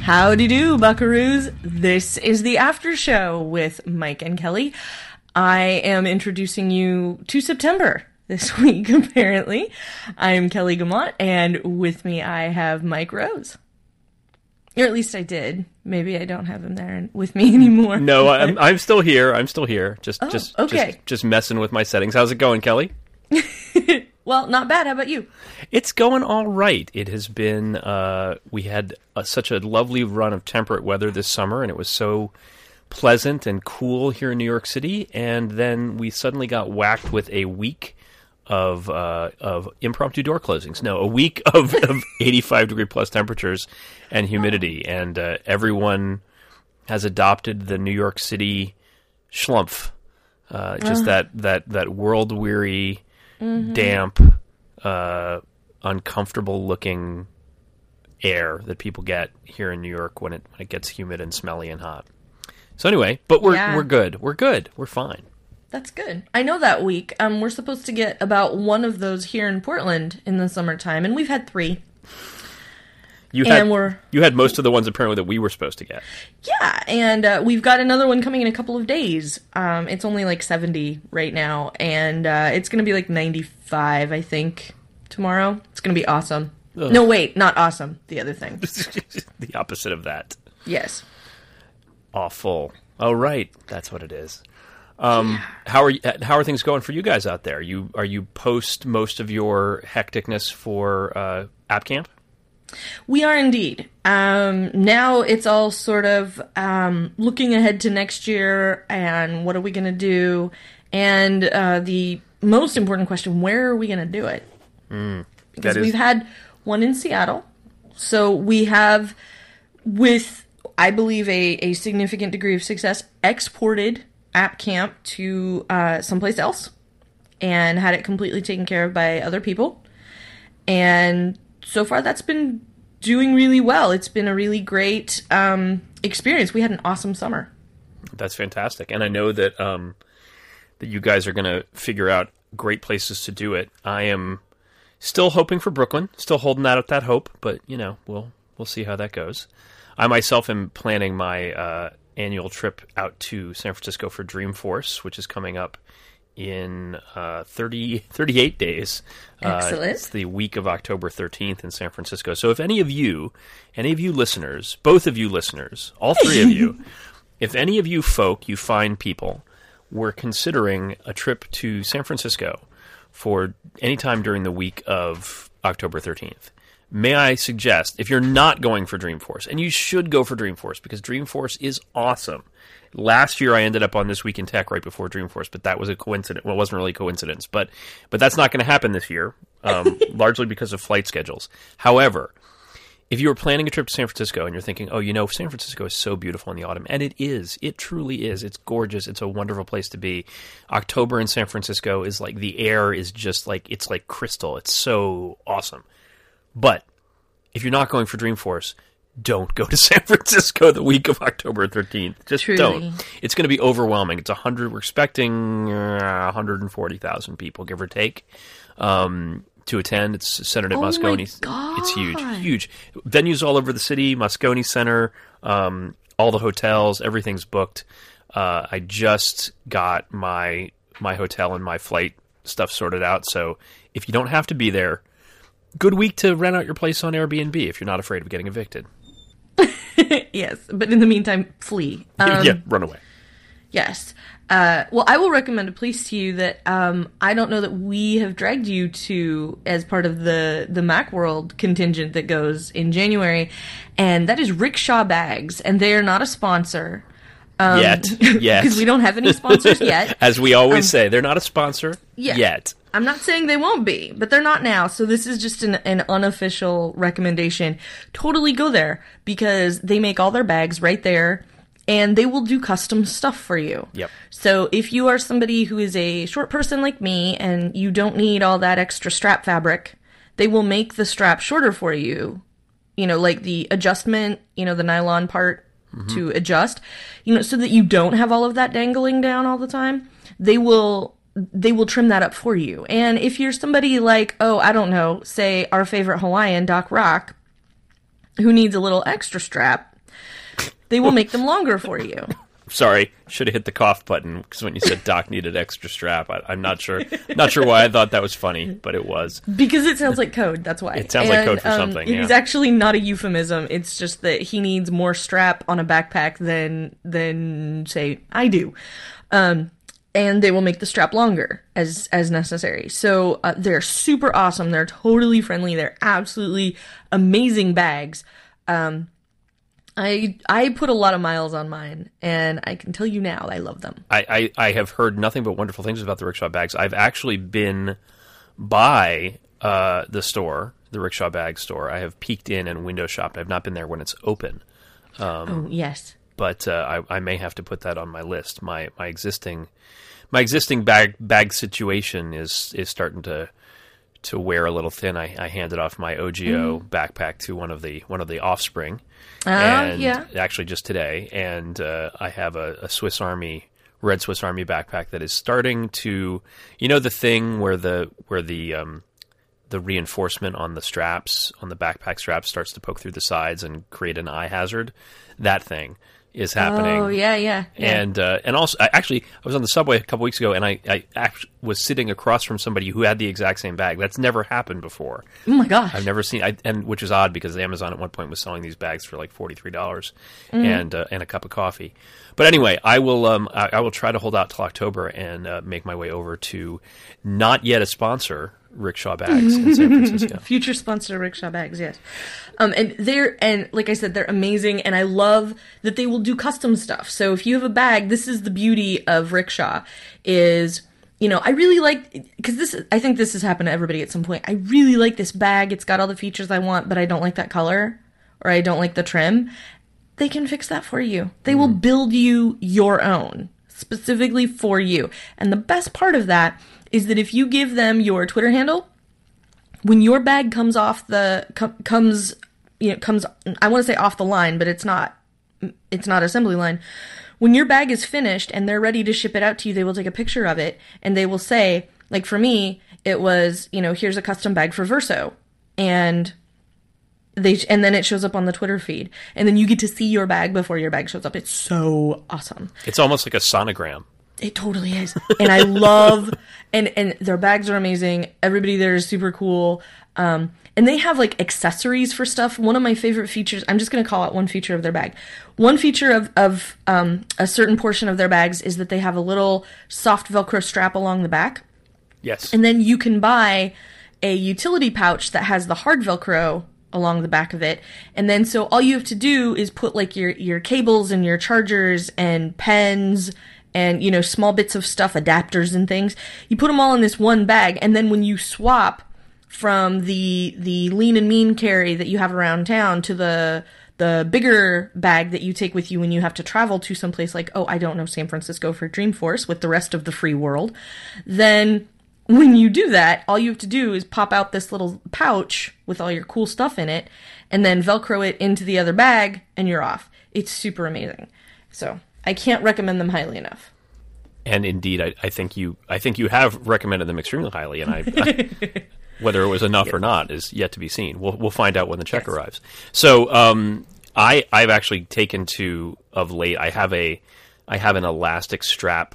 Howdy do, buckaroos. This is the after show with Mike and Kelly. I am introducing you to September this week, apparently. I'm Kelly Gamont, and with me I have Mike Rose. Or at least I did. Maybe I don't have him there with me anymore. No, I'm still here. Just messing with my settings. How's it going, Kelly? Well, not bad. How about you? It's going all right. It has been, we had such a lovely run of temperate weather this summer, and it was so pleasant and cool here in New York City, and then we suddenly got whacked with a week of impromptu door closings. No, a week of 85-degree plus temperatures and humidity, and everyone has adopted the New York City schlumpf, just that world-weary, damp, uncomfortable-looking air that people get here in New York when it gets humid and smelly and hot. So anyway, but we're good. We're good. We're fine. That's good. I know that week. We're supposed to get about one of those here in Portland in the summertime, and we've had 3. You had most of the ones apparently that we were supposed to get. Yeah, and we've got another one coming in a couple of days. It's only like 70 right now, and it's going to be like 95, I think, tomorrow. It's going to be awesome. Ugh. No, wait, not awesome. The other thing. The opposite of that. Yes. Awful. Oh, right. That's what it is. How are things going for you guys out there? Are you post most of your hecticness for App Camp? We are indeed. Now it's all sort of looking ahead to next year and what are we going to do? And the most important question, where are we going to do it? Because we've had one in Seattle. So we have, with, I believe, a significant degree of success, exported App Camp to someplace else and had it completely taken care of by other people. And so far, that's been doing really well. It's been a really great experience. We had an awesome summer. That's fantastic. And I know that that you guys are going to figure out great places to do it. I am still hoping for Brooklyn, still holding out that hope, but, we'll see how that goes. I myself am planning my annual trip out to San Francisco for Dreamforce, which is coming up in 38 days. Excellent. It's the week of October 13th in San Francisco. So if any of you listeners, both of you listeners, all 3 of you, if any of you folk, you fine people, were considering a trip to San Francisco for any time during the week of October 13th, may I suggest, if you're not going for Dreamforce, and you should go for Dreamforce because Dreamforce is awesome. Last year I ended up on This Week in Tech right before Dreamforce, but that was a coincidence. Well, it wasn't really a coincidence, but that's not going to happen this year, largely because of flight schedules. However, if you were planning a trip to San Francisco and you're thinking, San Francisco is so beautiful in the autumn, and it is. It truly is. It's gorgeous. It's a wonderful place to be. October in San Francisco is like, the air is just like, it's like crystal. It's so awesome. But if you're not going for Dreamforce, don't go to San Francisco the week of October 13th. Just Truly. Don't. It's going to be overwhelming. It's 100. We're expecting 140,000 people, give or take, to attend. It's centered at Moscone. It's huge. Venues all over the city. Moscone Center, all the hotels, everything's booked. I just got my hotel and my flight stuff sorted out. So if you don't have to be there, good week to rent out your place on Airbnb if you're not afraid of getting evicted. Yes, but in the meantime, flee. Run away. Yes. Well, I will recommend a place to you that I don't know that we have dragged you to as part of the Macworld contingent that goes in January, and that is Rickshaw Bags, and they are not a sponsor. Yet. Because we don't have any sponsors yet. As we always say, they're not a sponsor yet. I'm not saying they won't be, but they're not now. So this is just an unofficial recommendation. Totally go there because they make all their bags right there and they will do custom stuff for you. Yep. So if you are somebody who is a short person like me and you don't need all that extra strap fabric, they will make the strap shorter for you. Like the adjustment, the nylon part to adjust, so that you don't have all of that dangling down all the time. They will trim that up for you. And if you're somebody like, I don't know, say our favorite Hawaiian, Doc Rock, who needs a little extra strap, they will make them longer for you. Sorry, should have hit the cough button because when you said Doc needed extra strap, I'm not sure why I thought that was funny, but it was. Because it sounds like code, that's why. It sounds like code for something, yeah. It is actually not a euphemism. It's just that he needs more strap on a backpack than say, I do. And they will make the strap longer as necessary. So they're super awesome. They're totally friendly. They're absolutely amazing bags. I put a lot of miles on mine, and I can tell you now I love them. I have heard nothing but wonderful things about the Rickshaw bags. I've actually been by the store, the Rickshaw bag store. I have peeked in and window shopped. I've not been there when it's open. Oh, yes. But I may have to put that on my list. My existing bag situation is starting to wear a little thin. I handed off my OGO backpack to one of the Offspring. And yeah. Actually just today. And I have a Red Swiss Army backpack that is starting to, the thing where the reinforcement on the straps, on the backpack straps starts to poke through the sides and create an eye hazard. That thing is happening. Oh, yeah. And also, I was on the subway a couple weeks ago, and I actually was sitting across from somebody who had the exact same bag. That's never happened before. Oh my gosh! I've never seen, and which is odd because Amazon at one point was selling these bags for like $43 and a cup of coffee. But anyway, I will try to hold out till October and make my way over to not yet a sponsor, Rickshaw Bags in San Francisco. Future sponsor, Rickshaw Bags, yes. And like I said, they're amazing, and I love that they will do custom stuff. So if you have a bag, this is the beauty of Rickshaw, is, I really like, because I think this has happened to everybody at some point. I really like this bag. It's got all the features I want, but I don't like that color, or I don't like the trim. They can fix that for you. They will build you your own, specifically for you. And the best part of that is that if you give them your Twitter handle, when your bag comes off I want to say off the line, but it's not assembly line. When your bag is finished and they're ready to ship it out to you, they will take a picture of it and they will say, like for me, it was, here's a custom bag for Verso. And then it shows up on the Twitter feed. And then you get to see your bag before your bag shows up. It's so awesome. It's almost like a sonogram. It totally is. And I love, and their bags are amazing. Everybody there is super cool. And they have like accessories for stuff. One of my favorite features, I'm just going to call out one feature of their bag. One feature of a certain portion of their bags is that they have a little soft Velcro strap along the back. Yes. And then you can buy a utility pouch that has the hard Velcro along the back of it. And then so all you have to do is put like your cables and your chargers and pens and, small bits of stuff, adapters and things. You put them all in this one bag. And then when you swap from the lean and mean carry that you have around town to the bigger bag that you take with you when you have to travel to someplace like, San Francisco for Dreamforce with the rest of the free world, then when you do that, all you have to do is pop out this little pouch with all your cool stuff in it and then Velcro it into the other bag and you're off. It's super amazing. So I can't recommend them highly enough. And indeed, I think you have recommended them extremely highly, and I whether it was enough or not is yet to be seen. We'll find out when the check arrives. So I've actually taken to of late. I have an elastic strap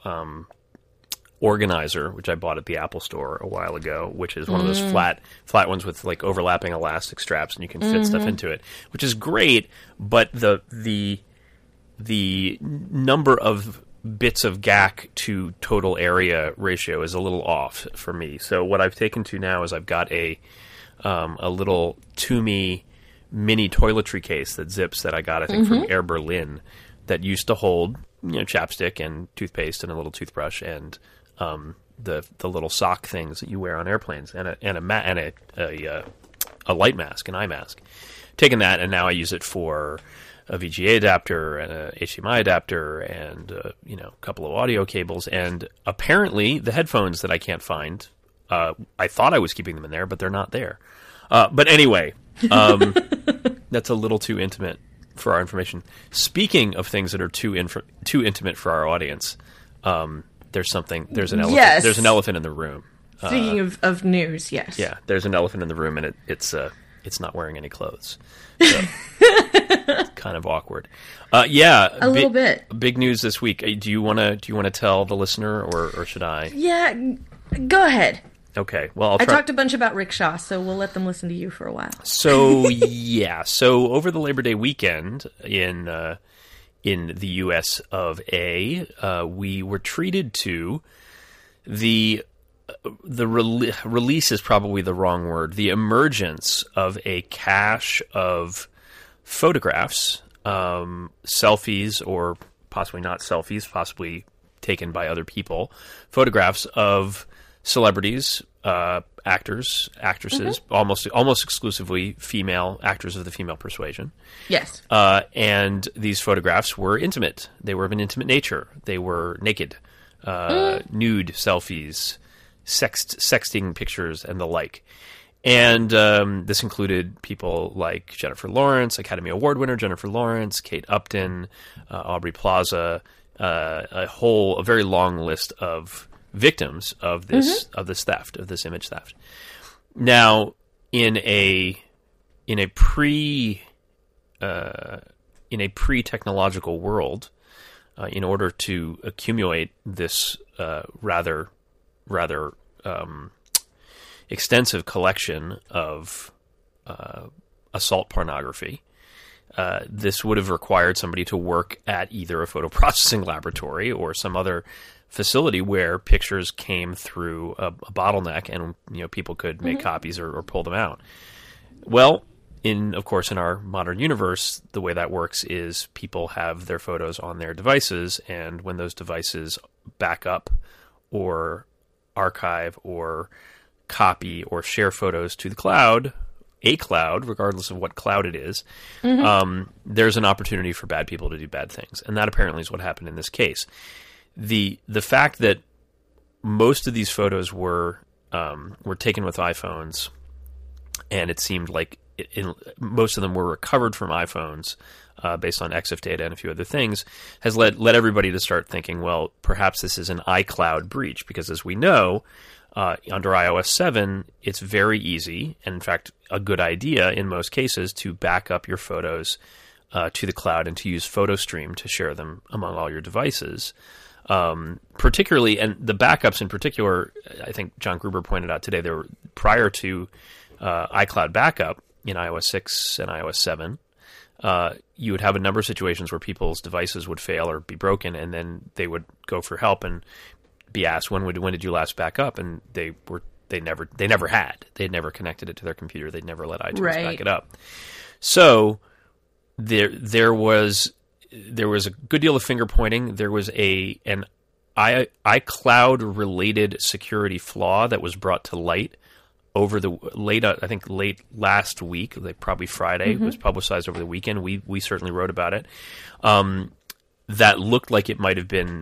organizer, which I bought at the Apple Store a while ago, which is one of those flat ones with like overlapping elastic straps, and you can fit stuff into it, which is great. But the number of bits of GAC to total area ratio is a little off for me. So what I've taken to now is I've got a little Tumi mini toiletry case that zips that I got, I think, from Air Berlin, that used to hold chapstick and toothpaste and a little toothbrush and the little sock things that you wear on airplanes and a light mask, an eye mask. Taken that, and now I use it for a VGA adapter and a HDMI adapter and a couple of audio cables, and apparently the headphones that I can't find. I thought I was keeping them in there, but they're not there. But anyway, that's a little too intimate for our information. Speaking of things that are too intimate for our audience, there's an elephant. Yes. There's an elephant in the room. Speaking of news, yes. Yeah, there's an elephant in the room, and it's it's not wearing any clothes. So, it's kind of awkward. Yeah, a little bit. Big news this week. Do you want to tell the listener, or should I? Yeah, go ahead. Okay. Well, I talked a bunch about rickshaw, so we'll let them listen to you for a while. So yeah. So over the Labor Day weekend in the U.S. of A, we were treated to the release is probably the wrong word. The emergence of a cache of photographs, selfies, or possibly not selfies, possibly taken by other people, photographs of celebrities, actors, actresses, almost exclusively female actors of the female persuasion. Yes. And these photographs were intimate. They were of an intimate nature. They were naked, nude selfies, sexting pictures, and the like. And this included people like Jennifer Lawrence, Academy Award winner Jennifer Lawrence, Kate Upton, Aubrey Plaza, a very long list of victims of this theft, of this image theft. Now, in a pre-technological world, in order to accumulate this rather extensive collection of assault pornography, this would have required somebody to work at either a photo processing laboratory or some other facility where pictures came through a bottleneck, and people could make copies or pull them out. Well, of course, in our modern universe, the way that works is people have their photos on their devices, and when those devices back up or archive or copy or share photos to the cloud, a cloud, regardless of what cloud it is, there's an opportunity for bad people to do bad things. And that apparently is what happened in this case. The fact that most of these photos were taken with iPhones, and it seemed like most of them were recovered from iPhones based on EXIF data and a few other things, has led everybody to start thinking, well, perhaps this is an iCloud breach, because as we know, under iOS 7, it's very easy, and in fact a good idea in most cases, to back up your photos to the cloud and to use PhotoStream to share them among all your devices. Particularly, and the backups in particular, I think John Gruber pointed out today, there were, prior to iCloud backup in iOS 6 and iOS 7, you would have a number of situations where people's devices would fail or be broken, and then they would go for help and be asked, when did you last back up? And they never had. They had never connected it to their computer. They'd never let iTunes back it up. So there was a good deal of finger pointing. There was an iCloud related security flaw that was brought to light over the late last week, like probably Friday. It was publicized over the weekend. We certainly wrote about it. That looked like it might have been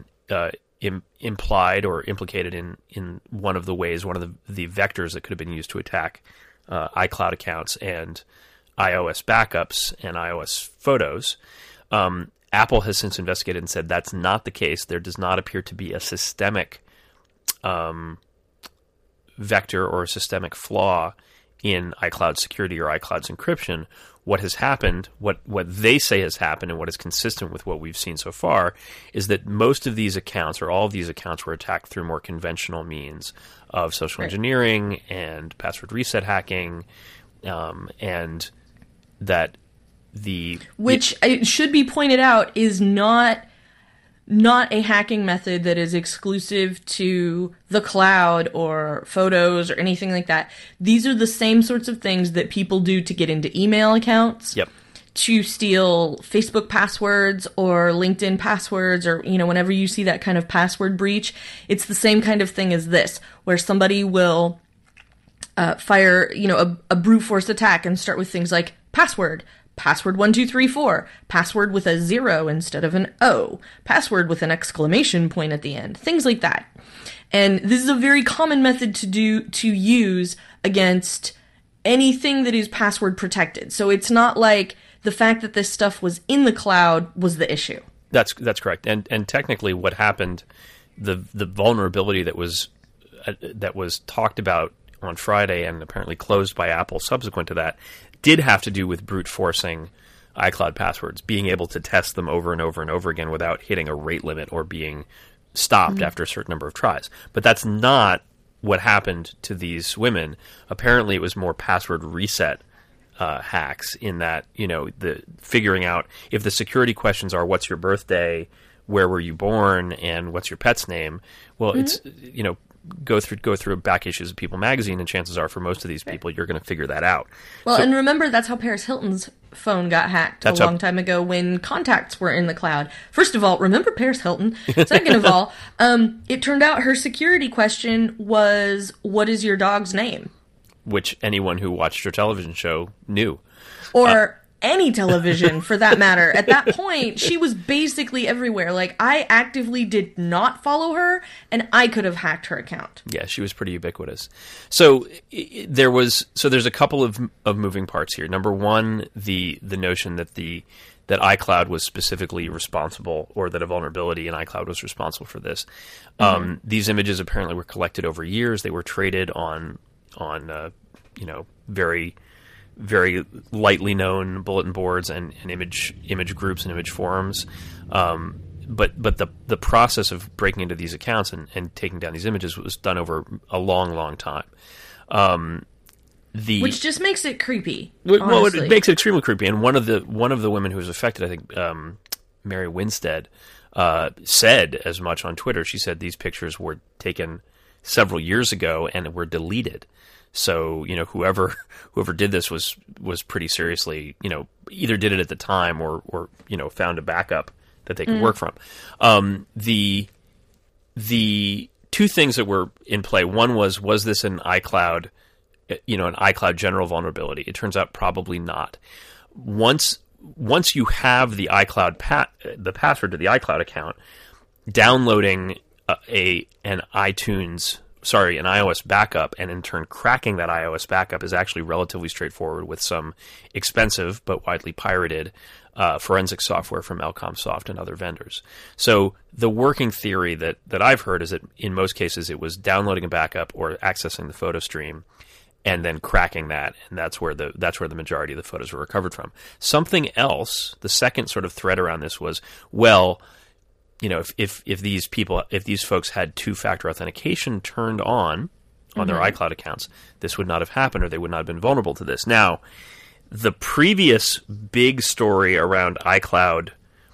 implied or implicated in one of the ways, one of the vectors that could have been used to attack iCloud accounts and iOS backups and iOS photos. Apple has since investigated and said that's not the case. There does not appear to be a systemic vector or a systemic flaw in iCloud security or iCloud's encryption. What has happened, what they say has happened, and what is consistent with what we've seen so far, is that most of these accounts, or all of these accounts, were attacked through more conventional means of social engineering and password reset hacking, and that which it should be pointed out is not a hacking method that is exclusive to the cloud or photos or anything like that. These are the same sorts of things that people do to get into email accounts, to steal Facebook passwords or LinkedIn passwords, or, whenever you see that kind of password breach, it's the same kind of thing as this, where somebody will fire, a brute force attack and start with things like password 1234, password with a 0 instead of an O, password with an exclamation point at the end, things like that. And this is a very common method to use against anything that is password protected. So it's not like the fact that this stuff was in the cloud was the issue. That's correct. And technically what happened, the vulnerability that was talked about on Friday and apparently closed by Apple subsequent to that, did have to do with brute forcing iCloud passwords, being able to test them over and over and over again without hitting a rate limit or being stopped after a certain number of tries. But that's not what happened to these women. Apparently it was more password reset hacks, in that, the figuring out if the security questions are what's your birthday, where were you born, and what's your pet's name. Well, it's, go through back issues of People magazine, and chances are for most of these people, you're going to figure that out. Well, and remember, that's how Paris Hilton's phone got hacked a long time ago when contacts were in the cloud. First of all, remember Paris Hilton? Second of all, it turned out her security question was, what is your dog's name? Which anyone who watched her television show knew. Or any television, for that matter. At that point, she was basically everywhere. Like, I actively did not follow her, and I could have hacked her account. Yeah, she was pretty ubiquitous. So there's a couple of moving parts here. Number one, the notion that that iCloud was specifically responsible, or that a vulnerability in iCloud was responsible for this. These images apparently were collected over years. They were traded on very, very lightly known bulletin boards and image groups and image forums. But the process of breaking into these accounts and taking down these images was done over a long, long time. Which just makes it creepy. Well, it makes it extremely creepy. And one of the women who was affected, I think, Mary Winstead, said as much on Twitter. She said these pictures were taken several years ago and were deleted. So, whoever did this was pretty seriously, either did it at the time or found a backup that they could work from. The two things that were in play, one was this an iCloud, an iCloud general vulnerability? It turns out probably not. Once you have the iCloud the password to the iCloud account, downloading an iOS backup, and in turn cracking that iOS backup, is actually relatively straightforward with some expensive but widely pirated forensic software from Elcomsoft and other vendors. So the working theory that I've heard is that in most cases it was downloading a backup or accessing the photo stream and then cracking that, and that's where the majority of the photos were recovered from. Something else, the second sort of thread around this was, well, if these folks had two-factor authentication turned on their iCloud accounts, this would not have happened, or they would not have been vulnerable to this. Now, the previous big story around iCloud,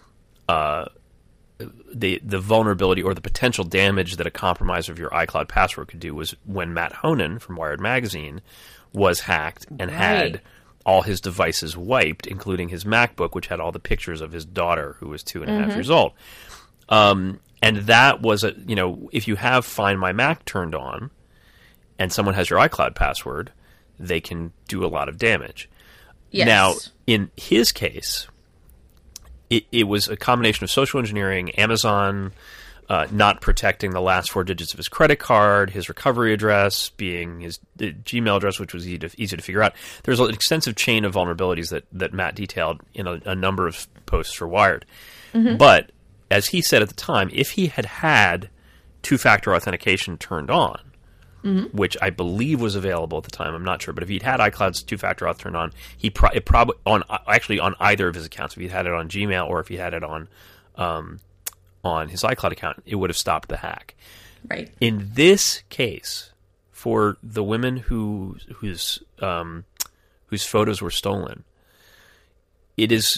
the vulnerability or the potential damage that a compromise of your iCloud password could do was when Matt Honan from Wired Magazine was hacked and had all his devices wiped, including his MacBook, which had all the pictures of his daughter, who was 2.5 years old. And that was if you have Find My Mac turned on and someone has your iCloud password, they can do a lot of damage. Yes. Now, in his case, it was a combination of social engineering, Amazon not protecting the last 4 digits of his credit card, his recovery address being his Gmail address, which was easy to figure out. There's an extensive chain of vulnerabilities that Matt detailed in a number of posts for Wired. But as he said at the time, if he had two-factor authentication turned on, which I believe was available at the time, I'm not sure, but if he'd had iCloud's two-factor auth turned on, it probably on either of his accounts, if he'd had it on Gmail or if he had it on his iCloud account, it would have stopped the hack. Right. In this case, for the women whose photos were stolen, it is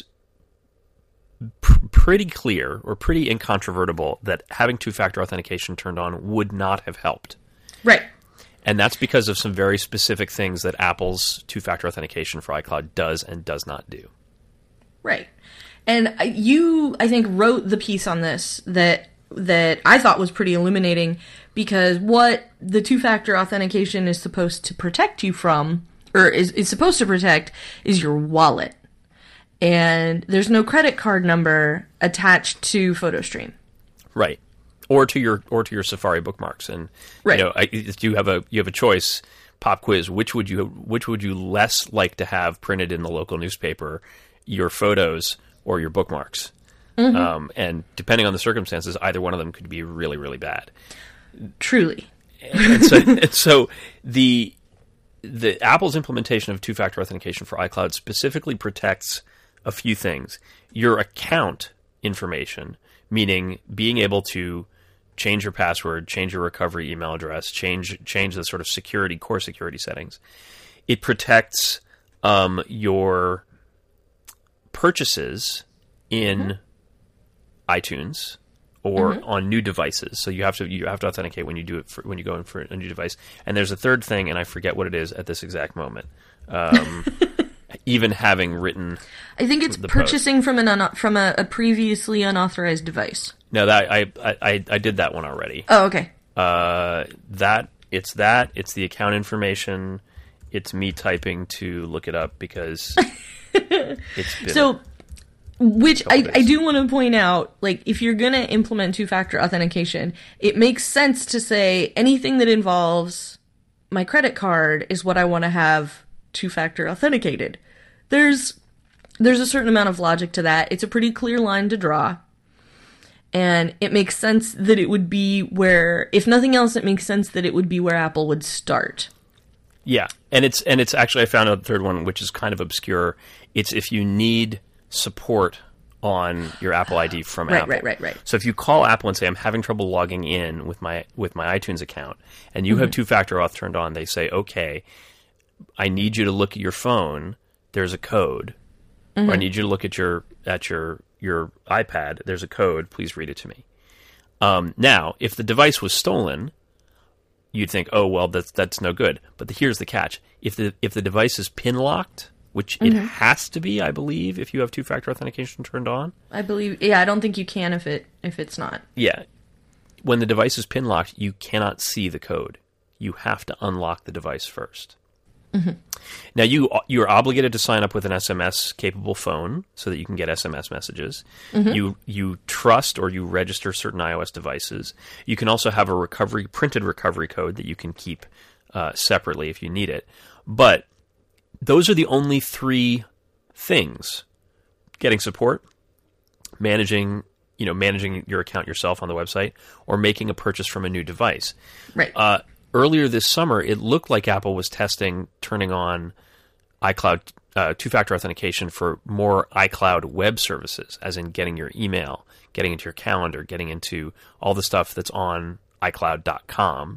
pretty clear or pretty incontrovertible that having two-factor authentication turned on would not have helped. Right. And that's because of some very specific things that Apple's two-factor authentication for iCloud does and does not do. Right. And you, I think, wrote the piece on this that I thought was pretty illuminating, because what the two-factor authentication is supposed to protect you from, or is supposed to protect, is your wallet. And there's no credit card number attached to PhotoStream. Right. Or to your Safari bookmarks. And you have a choice. Pop quiz: which would you less like to have printed in the local newspaper, your photos or your bookmarks? And depending on the circumstances, either one of them could be really, really bad. Truly. And so the the Apple's implementation of two-factor authentication for iCloud specifically protects a few things. Your account information, meaning being able to change your password, change your recovery email address, change the sort of core security settings. It protects your purchases in iTunes or on new devices. So you have to authenticate when you do it when you go in for a new device. And there's a third thing, and I forget what it is at this exact moment. Even having written, I think it's purchasing from a previously unauthorized device. No, that I did that one already. Oh, okay. It's the account information. It's me typing to look it up because it's been so. Which I do want to point out, like, if you're going to implement two-factor authentication, it makes sense to say anything that involves my credit card is what I want to have two-factor authenticated. There's a certain amount of logic to that. It's a pretty clear line to draw. And it makes sense that it would be where, if nothing else, it makes sense that it would be where Apple would start. Yeah. And it's actually, I found a third one, which is kind of obscure. It's if you need support on your Apple ID from Apple. Right. So if you call Apple and say, I'm having trouble logging in with my iTunes account, and you have two-factor auth turned on, they say, okay, I need you to look at your phone. There's a code. Or I need you to look at your iPad. There's a code. Please read it to me. Now, if the device was stolen, you'd think, oh, well, that's no good. But here's the catch. If the device is pin locked, which it has to be, I believe, if you have two-factor authentication turned on. I believe, yeah, I don't think you can if it's not. Yeah. When the device is pin locked, you cannot see the code. You have to unlock the device first. Now, you're obligated to sign up with an SMS-capable phone so that you can get SMS messages. You trust or you register certain iOS devices. You can also have a printed recovery code that you can keep separately if you need it. But those are the only three things: getting support, managing your account yourself on the website, or making a purchase from a new device. Right. Earlier this summer, it looked like Apple was testing turning on iCloud two-factor authentication for more iCloud web services, as in getting your email, getting into your calendar, getting into all the stuff that's on iCloud.com.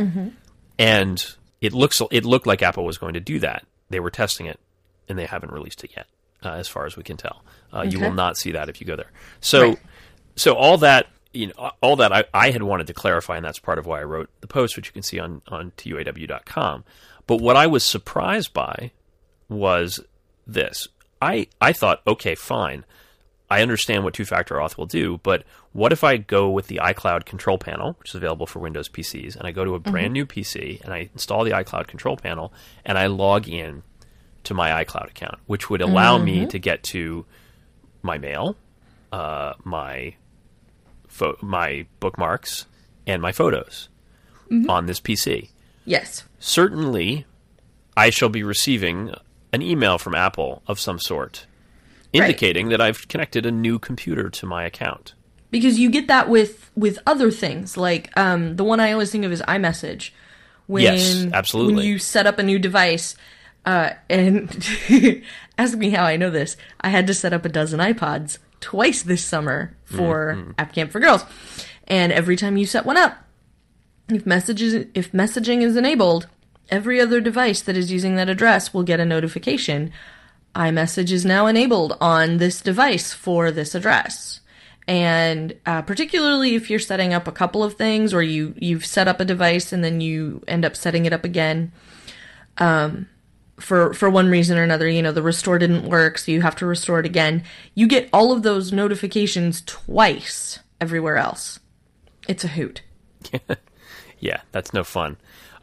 And it looked like Apple was going to do that. They were testing it, and they haven't released it yet, as far as we can tell. You will not see that if you go there. So all that. All that I had wanted to clarify, and that's part of why I wrote the post, which you can see on tuaw.com. But what I was surprised by was this. I thought, okay, fine. I understand what two-factor auth will do, but what if I go with the iCloud control panel, which is available for Windows PCs, and I go to a brand new PC, and I install the iCloud control panel, and I log in to my iCloud account, which would allow me to get to my mail, my bookmarks, and my photos on this PC. Yes. Certainly, I shall be receiving an email from Apple of some sort indicating that I've connected a new computer to my account. Because you get that with other things, like the one I always think of is iMessage. Yes, absolutely. When you set up a new device, and ask me how I know this, I had to set up a dozen iPods twice this summer for App Camp for Girls. And every time you set one up, if messaging is enabled, every other device that is using that address will get a notification. iMessage is now enabled on this device for this address. And particularly if you're setting up a couple of things, or you've set up a device and then you end up setting it up again, for one reason or another, the restore didn't work, so you have to restore it again. You get all of those notifications twice everywhere else. It's a hoot. Yeah, that's no fun.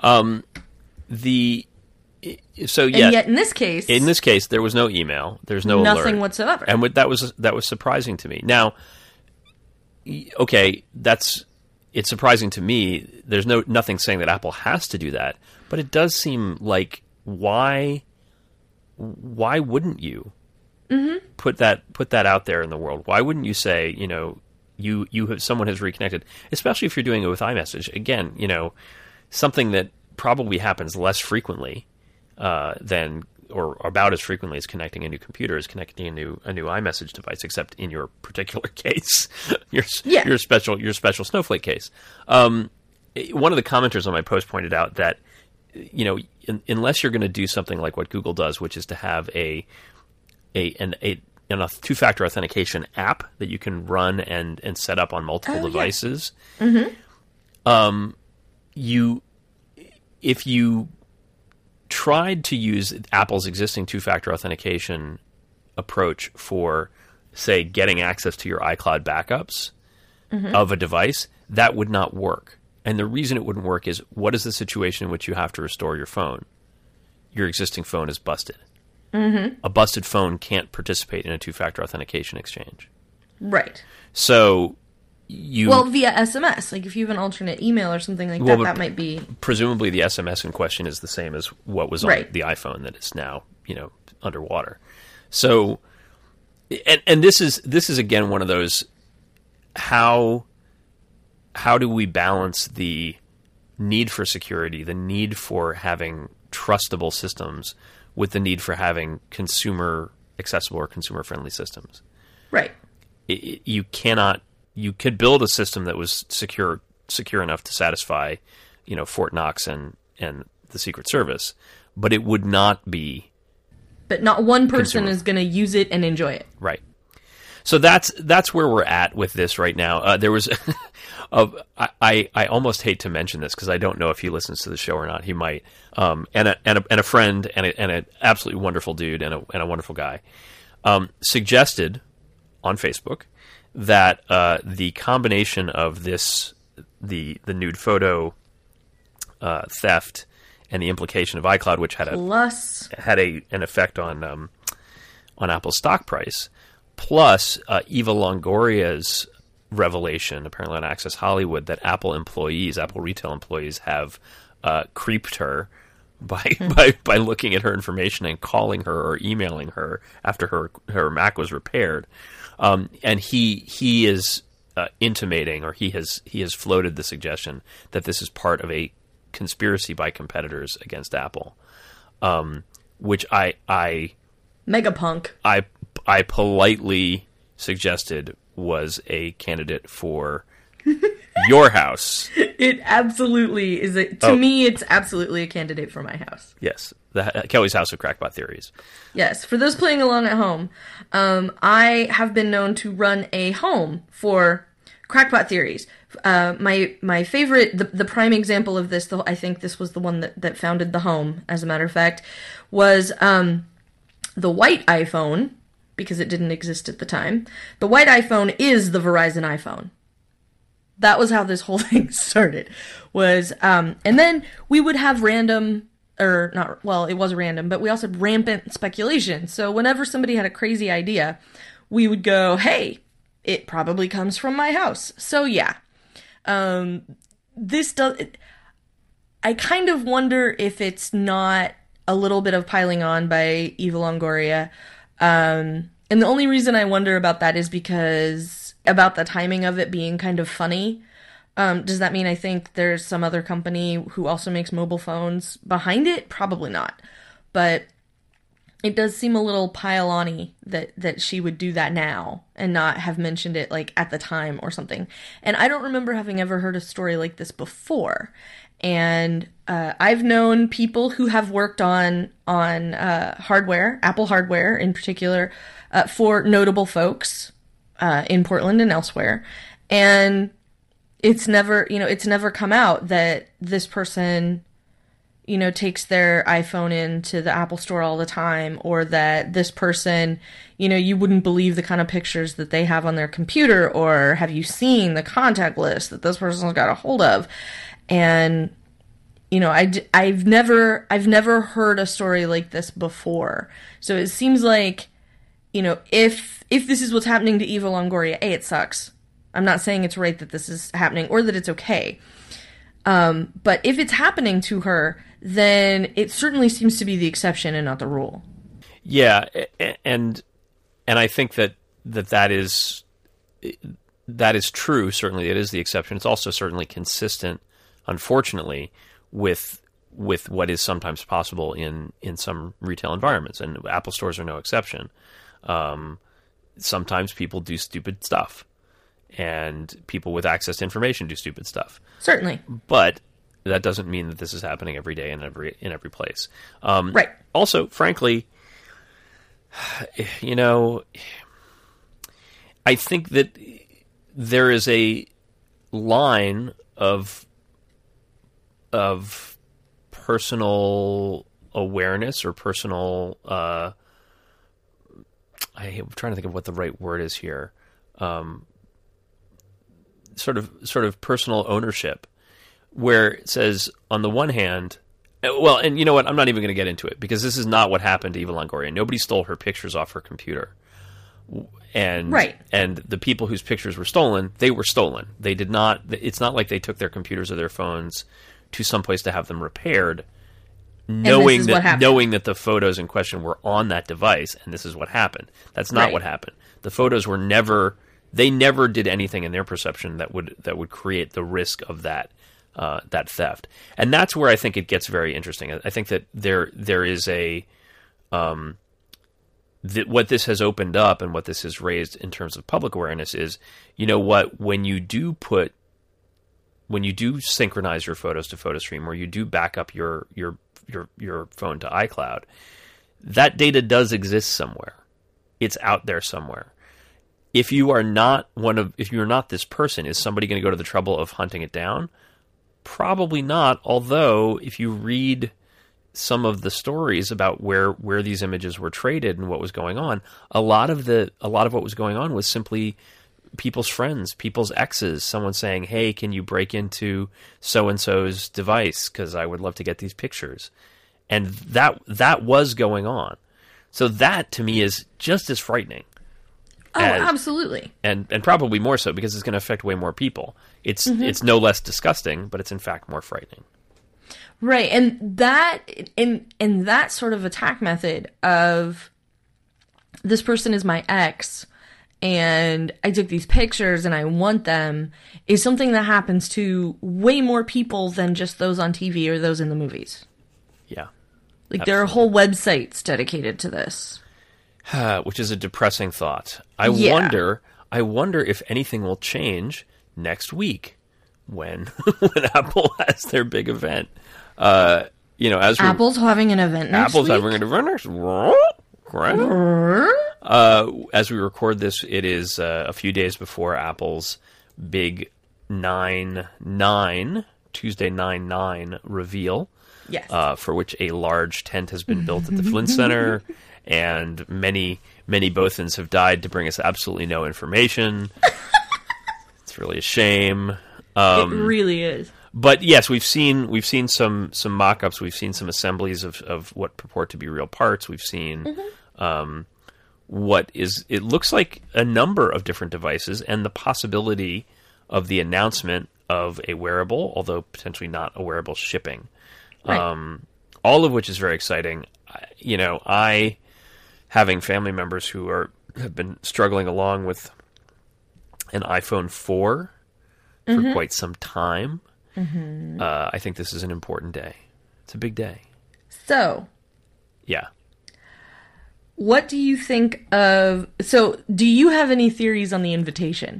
Yet in this case, there was no email. There's no nothing alert whatsoever, and that was surprising to me. Now, okay, it's surprising to me. There's nothing saying that Apple has to do that, but it does seem like why wouldn't you put that out there in the world? Why wouldn't you say, someone has reconnected, especially if you're doing it with iMessage? Again, something that probably happens less frequently than, or about as frequently as connecting a new computer is connecting a new iMessage device, except in your particular case, your special Snowflake case. One of the commenters on my post pointed out that, unless you're going to do something like what Google does, which is to have a two-factor authentication app that you can run and set up on multiple devices. Yeah. Mm-hmm. If you tried to use Apple's existing two-factor authentication approach for, say, getting access to your iCloud backups of a device, that would not work. And the reason it wouldn't work is, what is the situation in which you have to restore your phone? Your existing phone is busted. Mm-hmm. A busted phone can't participate in a two-factor authentication exchange. Right. So via SMS. Like, if you have an alternate email or something like that might be... Presumably the SMS in question is the same as what was on the iPhone that is now, underwater. So, and this is again one of those, how do we balance the need for security, the need for having trustable systems, with the need for having consumer accessible or consumer friendly systems? Right. You could build a system that was secure enough to satisfy, Fort Knox and the Secret Service, but it would not be. But not one person is going to use it and enjoy it. Right. So that's where we're at with this right now. There was, I almost hate to mention this because I don't know if he listens to the show or not. He might. And a friend and an absolutely wonderful dude and a wonderful guy suggested on Facebook that the combination of the nude photo theft and the implication of iCloud, which had an effect on Apple's stock price, plus Eva Longoria's revelation, apparently on Access Hollywood, that Apple retail employees have creeped her by looking at her information and calling her or emailing her after her Mac was repaired. And he is intimating, or he has floated the suggestion that this is part of a conspiracy by competitors against Apple, which I Megapunk. I politely suggested was a candidate for your house. It absolutely is. To me, it's absolutely a candidate for my house. Yes. Kelly's House of Crackpot Theories. Yes. For those playing along at home, I have been known to run a home for Crackpot Theories. My favorite, the prime example of this, though, I think this was the one that founded the home, as a matter of fact, was the white iPhone, because it didn't exist at the time. The white iPhone is the Verizon iPhone. That was how this whole thing started. And then we would have random, or not, well, it was random, but we also had rampant speculation. So whenever somebody had a crazy idea, we would go, hey, it probably comes from my house. So yeah. I kind of wonder if it's not a little bit of piling on by Eva Longoria. And the only reason I wonder about that is because about the timing of it being kind of funny. Does that mean I think there's some other company who also makes mobile phones behind it? Probably not. But it does seem a little pile-on-y that she would do that now and not have mentioned it like at the time or something. And I don't remember having ever heard a story like this before. And I've known people who have worked on hardware, Apple hardware in particular, for notable folks in Portland and elsewhere. And it's never come out that this person, takes their iPhone into the Apple Store all the time, or that this person, you wouldn't believe the kind of pictures that they have on their computer, or have you seen the contact list that this person's got a hold of? And, I've never heard a story like this before. So it seems like, if this is what's happening to Eva Longoria, it sucks. I'm not saying it's right that this is happening or that it's okay. But if it's happening to her, then it certainly seems to be the exception and not the rule. Yeah, and I think that is true. Certainly, it is the exception. It's also certainly consistent, unfortunately, with with what is sometimes possible in some retail environments, and Apple stores are no exception. Sometimes people do stupid stuff, and people with access to information do stupid stuff. Certainly. But that doesn't mean that this is happening every day in every place. Right. Also, frankly, I think that there is a line of personal awareness or personal. I'm trying to think of what the right word is here. Sort of personal ownership, where it says, on the one hand, well, and you know what? I'm not even going to get into it, because this is not what happened to Eva Longoria. Nobody stole her pictures off her computer. And right. And the people whose pictures were stolen, they were stolen. They did not. It's not like they took their computers or their phones to someplace to have them repaired, knowing that the photos in question were on that device, and this is what happened. That's not what happened. The photos were never. They never did anything in their perception that would create the risk of that theft, and that's where I think it gets very interesting. I think that there is a what this has opened up and what this has raised in terms of public awareness is, when you do synchronize your photos to PhotoStream, or you do back up your phone to iCloud, that data does exist somewhere. It's out there somewhere. If you are not this person, is somebody going to go to the trouble of hunting it down? Probably not. Although, if you read some of the stories about where these images were traded and what was going on, a lot of what was going on was simply people's friends, people's exes, someone saying, "Hey, can you break into so and so's device, because I would love to get these pictures," and that was going on. So that, to me, is just as frightening. Oh, absolutely. And probably more so, because it's going to affect way more people. It's no less disgusting, but it's in fact more frightening. Right, and that sort of attack method of, this person is my ex, and I took these pictures and I want them, is something that happens to way more people than just those on TV or those in the movies. Yeah. Like, there are whole websites dedicated to this. Which is a depressing thought. I wonder if anything will change next week when Apple has their big event. Apple's having an event next week? Apple's having an event next week. As we record this, it is a few days before Apple's big 9/9, Tuesday 9/9 reveal. Yes. For which a large tent has been built at the Flint Center, and many Bothans have died to bring us absolutely no information. It's really a shame. It really is. But yes, we've seen some mock-ups. We've seen some assemblies of what purport to be real parts. We've seen it looks like a number of different devices, and the possibility of the announcement of a wearable, although potentially not a wearable, shipping. Right. All of which is very exciting. I having family members who have been struggling along with an iPhone 4 for quite some time. I think this is an important day. It's a big day. So, yeah. What do you think of... So, do you have any theories on the invitation?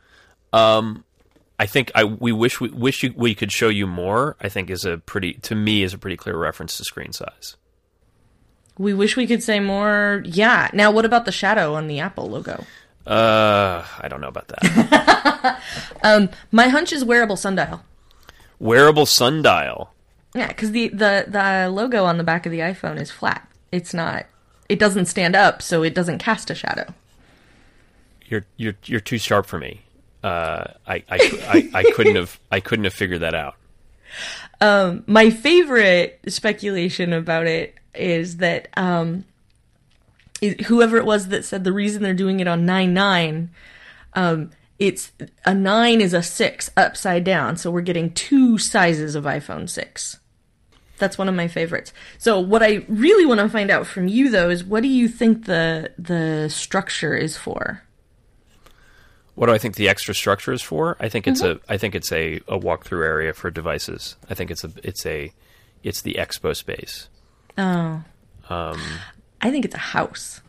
I think we wish we could show you more. I think is a pretty clear reference to screen size. We wish we could say more. Yeah. Now, what about the shadow on the Apple logo? I don't know about that. My hunch is wearable sundial. Wearable sundial. Yeah, because the logo on the back of the iPhone is flat. It's not. It doesn't stand up, so it doesn't cast a shadow. You're too sharp for me. I couldn't have figured that out. My favorite speculation about it is that whoever it was that said the reason they're doing it on 9/9, it's a 9 is a 6 upside down, so we're getting 2 sizes of iPhone 6. That's one of my favorites. So what I really want to find out from you, though, is what do you think the structure is for? What do I think the extra structure is for? I think it's a walkthrough area for devices. I think it's a it's the expo space. Oh. I think it's a house.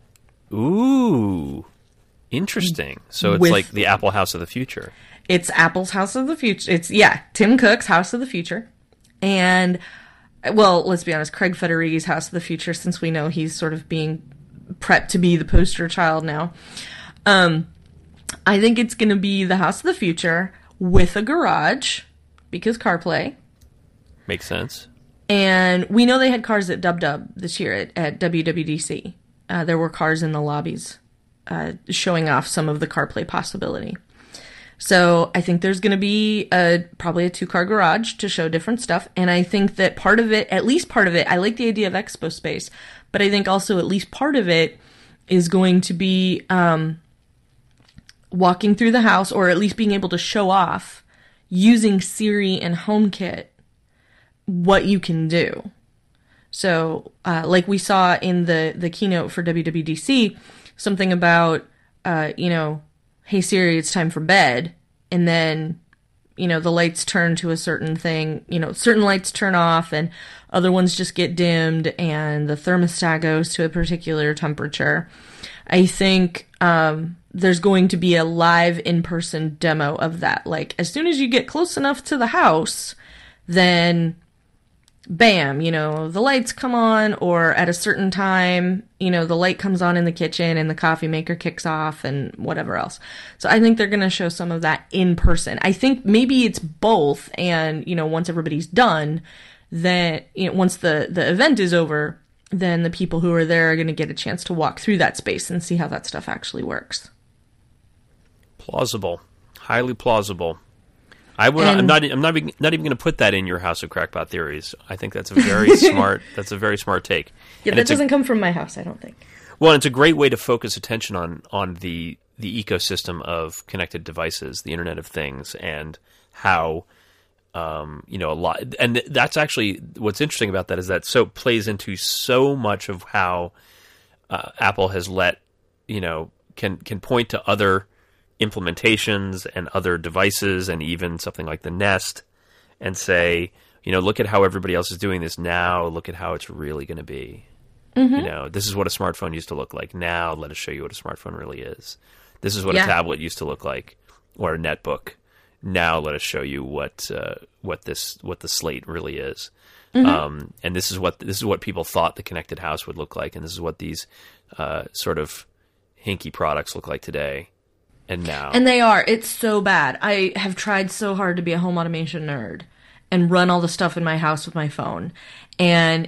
Ooh. Interesting. So it's like the Apple House of the Future. It's Apple's House of the Future. It's, Tim Cook's House of the Future. And, well, let's be honest, Craig Federighi's House of the Future, since we know he's sort of being prepped to be the poster child now. I think it's going to be the House of the Future with a garage, because CarPlay. Makes sense. And we know they had cars at Dub Dub this year at WWDC. There were cars in the lobbies showing off some of the CarPlay possibility. So I think there's going to be probably a 2-car garage to show different stuff. And I think that part of it, at least part of it, I like the idea of expo space, but I think also at least part of it is going to be walking through the house, or at least being able to show off using Siri and HomeKit what you can do. So like we saw in the keynote for WWDC, something about, hey Siri, it's time for bed. And then, the lights turn to a certain thing, certain lights turn off and other ones just get dimmed and the thermostat goes to a particular temperature. I think there's going to be a live in-person demo of that. Like, as soon as you get close enough to the house, then bam, the lights come on, or at a certain time, the light comes on in the kitchen and the coffee maker kicks off and whatever else. So I think they're going to show some of that in person. I think maybe it's both, and, once everybody's done, then, once the event is over, then the people who are there are going to get a chance to walk through that space and see how that stuff actually works. Plausible. Highly plausible. I'm not even going to put that in your House of Crackpot Theories. I think that's a very smart. That's a very smart take. Yeah, and that doesn't come from my house, I don't think. Well, it's a great way to focus attention on the ecosystem of connected devices, the Internet of Things, and how a lot. And that's actually what's interesting about that is that so plays into so much of how Apple has let can point to other implementations and other devices, and even something like the Nest, and say, look at how everybody else is doing this now. Look at how it's really going to be. Mm-hmm. This is what a smartphone used to look like. Now let us show you what a smartphone really is. This is what a tablet used to look like, or a netbook. Now let us show you what the Slate really is. Mm-hmm. And this is what people thought the connected house would look like, and this is what these sort of hinky products look like today. And now. And they are. It's so bad. I have tried so hard to be a home automation nerd and run all the stuff in my house with my phone. And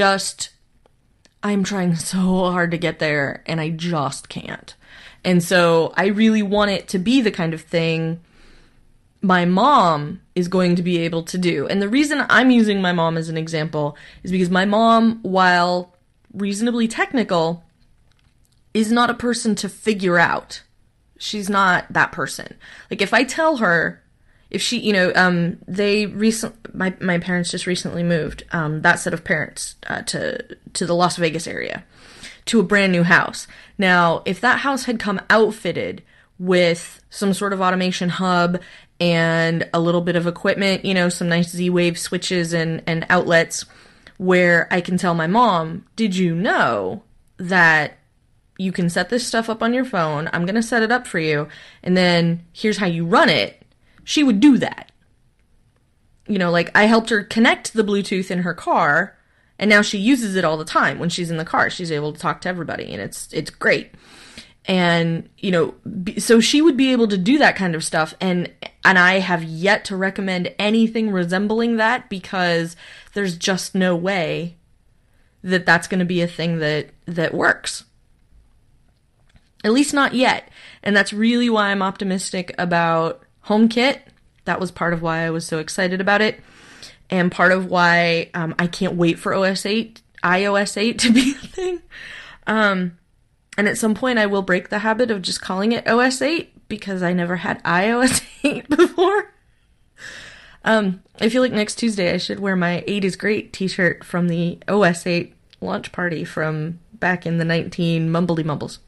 I'm trying so hard to get there, and I just can't. And so I really want it to be the kind of thing my mom is going to be able to do. And the reason I'm using my mom as an example is because my mom, while reasonably technical, is not a person to figure out. She's not that person. Like, if I tell her, if she, my parents just recently moved, that set of parents, to the Las Vegas area, to a brand new house. Now, if that house had come outfitted with some sort of automation hub and a little bit of equipment, some nice Z-Wave switches and outlets, where I can tell my mom, did you know that you can set this stuff up on your phone, I'm going to set it up for you, and then here's how you run it, she would do that. I helped her connect the Bluetooth in her car, and now she uses it all the time. When she's in the car, she's able to talk to everybody, and it's great. And, so she would be able to do that kind of stuff, and I have yet to recommend anything resembling that, because there's just no way that that's going to be a thing that works. At least not yet. And that's really why I'm optimistic about HomeKit. That was part of why I was so excited about it. And part of why I can't wait for iOS 8 to be a thing. And at some point I will break the habit of just calling it OS 8, because I never had iOS 8 before. I feel like next Tuesday I should wear my 8 is great t-shirt from the OS 8 launch party from back in the 19 mumbledy mumbles.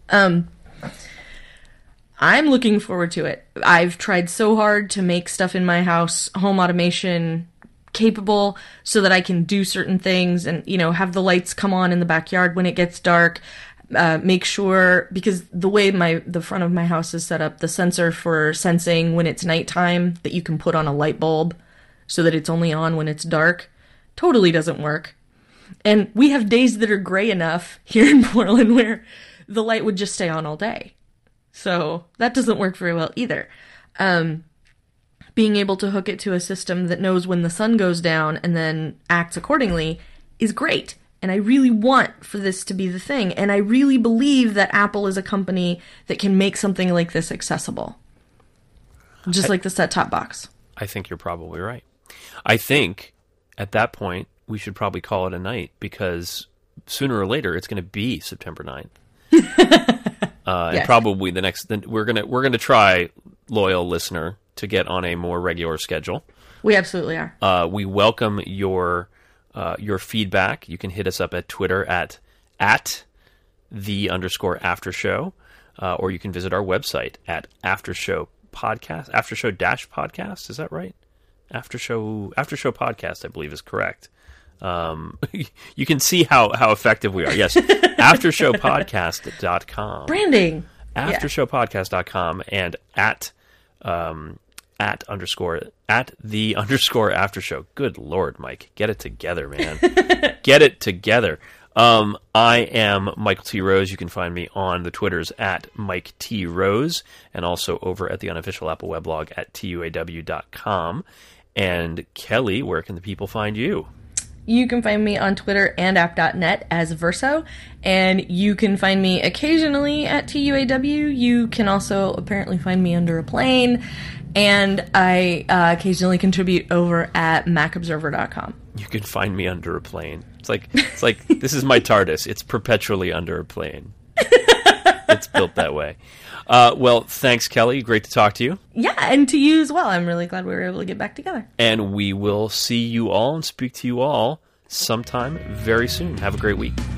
I'm looking forward to it. I've tried so hard to make stuff in my house, home automation, capable so that I can do certain things and, have the lights come on in the backyard when it gets dark. Make sure, because the way the front of my house is set up, the sensor for sensing when it's nighttime that you can put on a light bulb so that it's only on when it's dark totally doesn't work. And we have days that are gray enough here in Portland where the light would just stay on all day. So that doesn't work very well either. Being able to hook it to a system that knows when the sun goes down and then acts accordingly is great. And I really want for this to be the thing. And I really believe that Apple is a company that can make something like this accessible. Just like the set-top box. I think you're probably right. I think at that point we should probably call it a night, because sooner or later it's going to be September 9th. Yes. And probably we're going to try, loyal listener, to get on a more regular schedule. We absolutely are. We welcome your feedback. You can hit us up at Twitter at @the_aftershow, or you can visit our website at aftershow podcast. Is that right? Aftershow podcast, I believe, is correct. You can see how effective we are. Yes, aftershowpodcast.com. Branding. Aftershowpodcast.com and at the underscore after show. Good Lord, Mike. Get it together, man. Get it together. I am Michael T. Rose. You can find me on the Twitters at Mike T. Rose, and also over at the unofficial Apple weblog at tuaw.com. And Kelly, where can the people find you? You can find me on Twitter and app.net as Verso, and you can find me occasionally at TUAW. You can also apparently find me under a plane, and I occasionally contribute over at macobserver.com. You can find me under a plane. It's like this is my TARDIS. It's perpetually under a plane. It's built that way. Well, thanks, Kelly. Great to talk to you. Yeah, and to you as well. I'm really glad we were able to get back together. And we will see you all and speak to you all sometime very soon. Have a great week.